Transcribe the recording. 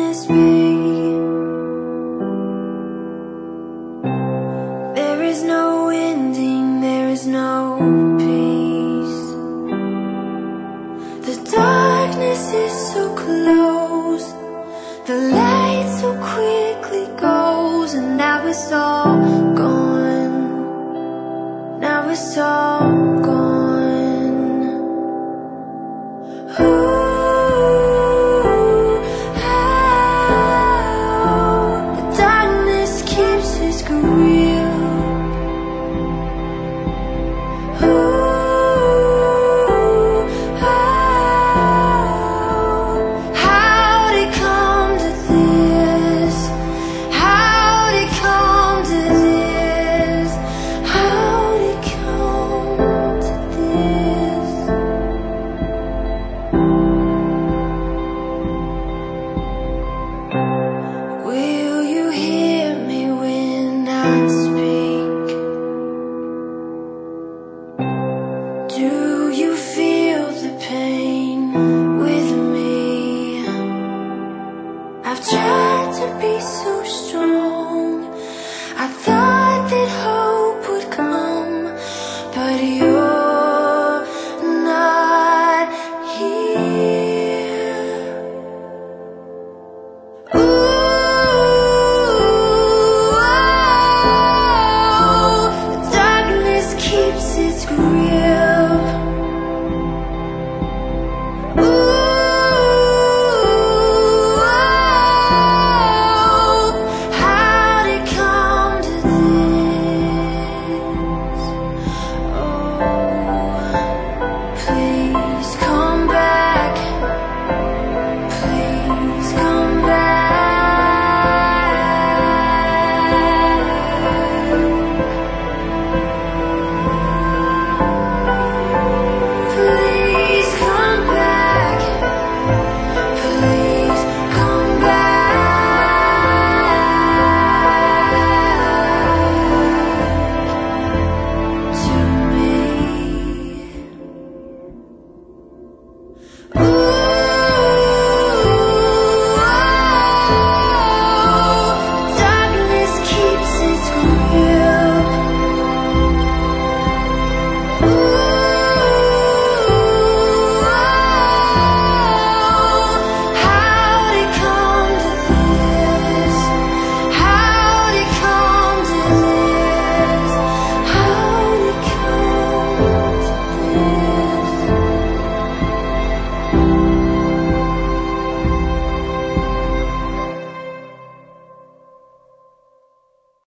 darkness be? There is no ending, there is no peace. The darkness is so close, the light so quickly goes, and now it's all gone. Now it's all gone. Do you feel the pain with me? I've tried to be so strong. I thought